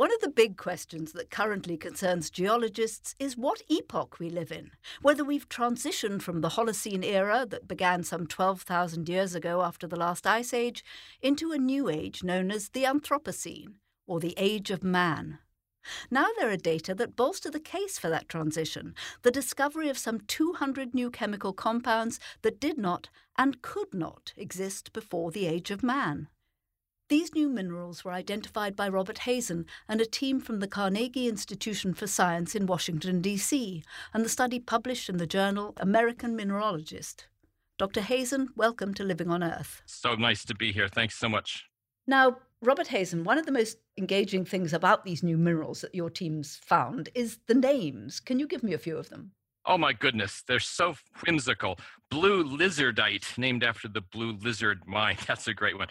One of the big questions that currently concerns geologists is what epoch we live in, whether we've transitioned from the Holocene era that began some 12,000 years ago after the last ice age into a new age known as the Anthropocene, or the Age of Man. Now there are data that bolster the case for that transition, the discovery of some 200 new chemical compounds that did not and could not exist before the Age of Man. These new minerals were identified by Robert Hazen and a team from the Carnegie Institution for Science in Washington, D.C., and the study published in the journal American Mineralogist. Dr. Hazen, welcome to Living on Earth. So nice to be here. Thanks so much. Now, Robert Hazen, one of the most engaging things about these new minerals that your team's found is the names. Can you give me a few of them? Oh my goodness, they're so whimsical. Blue lizardite, named after the blue lizard mine. That's a great one.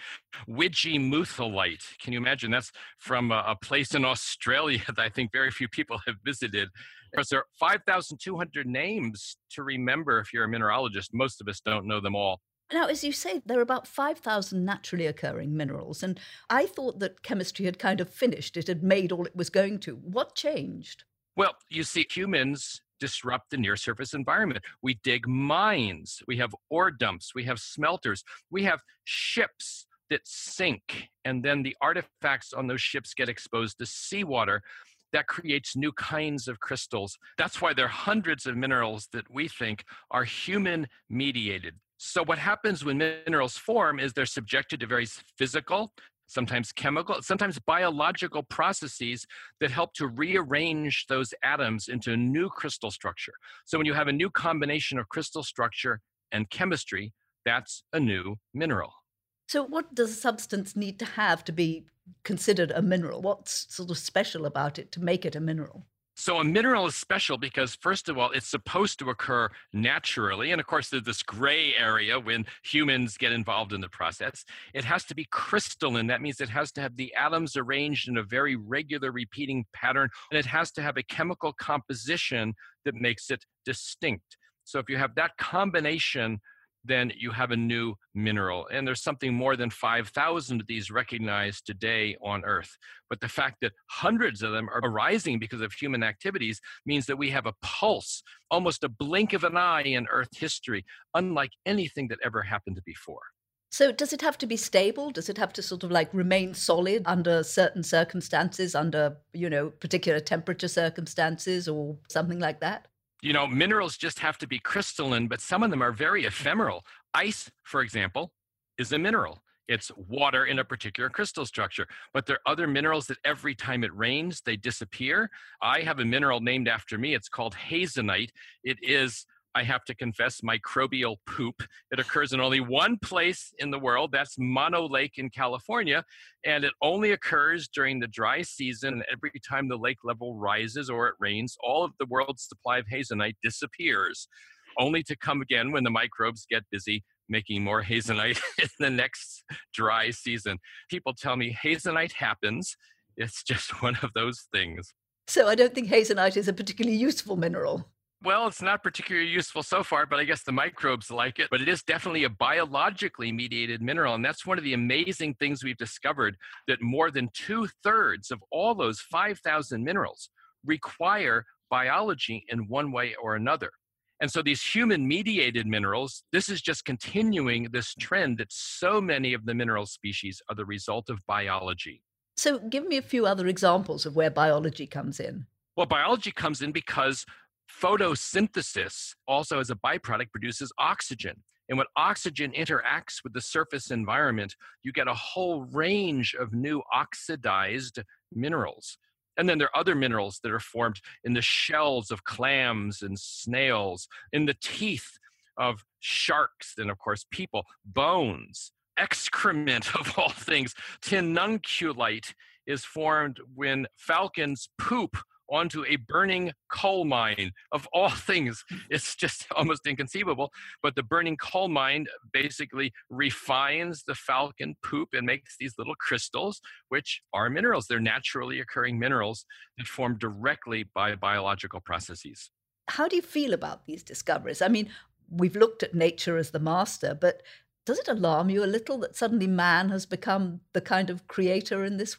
Widgymuthalite. Can you imagine? That's from a place in Australia that I think very few people have visited. Of course, there are 5,200 names to remember if you're a mineralogist. Most of us don't know them all. Now, as you say, there are about 5,000 naturally occurring minerals, and I thought that chemistry had kind of finished. It had made all it was going to. What changed? Well, you see, humans disrupt the near surface environment. We dig mines, we have ore dumps, we have smelters, we have ships that sink, and then the artifacts on those ships get exposed to seawater. That creates new kinds of crystals. That's why there are hundreds of minerals that we think are human mediated. So what happens when minerals form is they're subjected to various physical, sometimes chemical, sometimes biological processes that help to rearrange those atoms into a new crystal structure. So when you have a new combination of crystal structure and chemistry, that's a new mineral. So what does a substance need to have to be considered a mineral? What's sort of special about it to make it a mineral? So a mineral is special because, first of all, it's supposed to occur naturally. And of course, there's this gray area when humans get involved in the process. It has to be crystalline. That means it has to have the atoms arranged in a very regular repeating pattern. And it has to have a chemical composition that makes it distinct. So if you have that combination, then you have a new mineral. And there's something more than 5,000 of these recognized today on Earth. But the fact that hundreds of them are arising because of human activities means that we have a pulse, almost a blink of an eye in Earth history, unlike anything that ever happened before. So does it have to be stable? Does it have to sort of like remain solid under certain circumstances, under, particular temperature circumstances or something like that? Minerals just have to be crystalline, but some of them are very ephemeral. Ice, for example, is a mineral. It's water in a particular crystal structure. But there are other minerals that every time it rains, they disappear. I have a mineral named after me. It's called hazenite. It is, I have to confess, microbial poop. It occurs in only one place in the world. That's Mono Lake in California. And it only occurs during the dry season. And every time the lake level rises or it rains, all of the world's supply of hazenite disappears, only to come again when the microbes get busy making more hazenite in the next dry season. People tell me hazenite happens. It's just one of those things. So I don't think hazenite is a particularly useful mineral. Well, it's not particularly useful so far, but I guess the microbes like it. But it is definitely a biologically mediated mineral. And that's one of the amazing things we've discovered, that more than 2/3 of all those 5,000 minerals require biology in one way or another. And so these human mediated minerals, this is just continuing this trend that so many of the mineral species are the result of biology. So give me a few other examples of where biology comes in. Well, biology comes in because photosynthesis also as a byproduct produces oxygen. And when oxygen interacts with the surface environment, you get a whole range of new oxidized minerals. And then there are other minerals that are formed in the shells of clams and snails, in the teeth of sharks, and of course people, bones, excrement of all things. Tinunculite is formed when falcons poop onto a burning coal mine. Of all things, it's just almost inconceivable. But the burning coal mine basically refines the falcon poop and makes these little crystals, which are minerals. They're naturally occurring minerals that form directly by biological processes. How do you feel about these discoveries? I mean, we've looked at nature as the master, but does it alarm you a little that suddenly man has become the kind of creator in this way?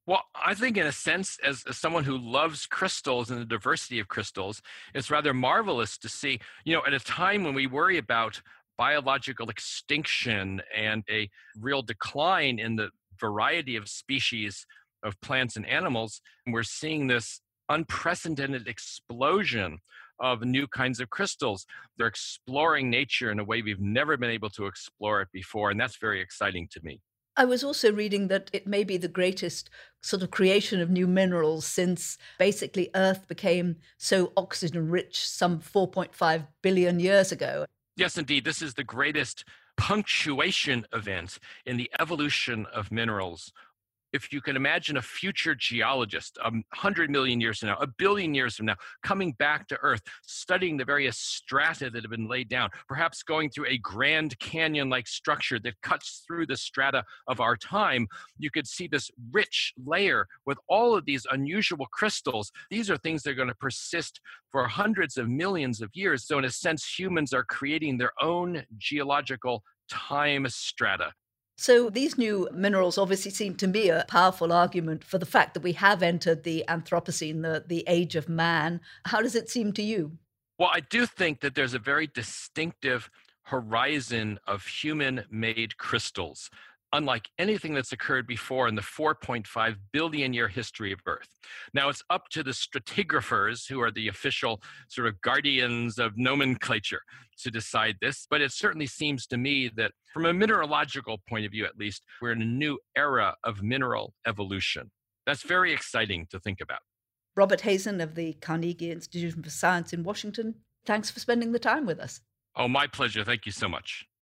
Well, I think, in a sense, as someone who loves crystals and the diversity of crystals, it's rather marvelous to see, at a time when we worry about biological extinction and a real decline in the variety of species of plants and animals, we're seeing this unprecedented explosion of new kinds of crystals. They're exploring nature in a way we've never been able to explore it before, and that's very exciting to me. I was also reading that it may be the greatest sort of creation of new minerals since basically Earth became so oxygen rich some 4.5 billion years ago. Yes, indeed. This is the greatest punctuation event in the evolution of minerals. If you can imagine a future geologist, 100 million years from now, a billion years from now, coming back to Earth, studying the various strata that have been laid down, perhaps going through a Grand Canyon like structure that cuts through the strata of our time, you could see this rich layer with all of these unusual crystals. These are things that are going to persist for hundreds of millions of years. So, in a sense, humans are creating their own geological time strata. So these new minerals obviously seem to me a powerful argument for the fact that we have entered the Anthropocene, the age of man. How does it seem to you? Well, I do think that there's a very distinctive horizon of human made crystals, unlike anything that's occurred before in the 4.5 billion year history of Earth. Now, it's up to the stratigraphers, who are the official sort of guardians of nomenclature, to decide this. But it certainly seems to me that, from a mineralogical point of view at least, we're in a new era of mineral evolution. That's very exciting to think about. Robert Hazen of the Carnegie Institution for Science in Washington, thanks for spending the time with us. Oh, my pleasure. Thank you so much.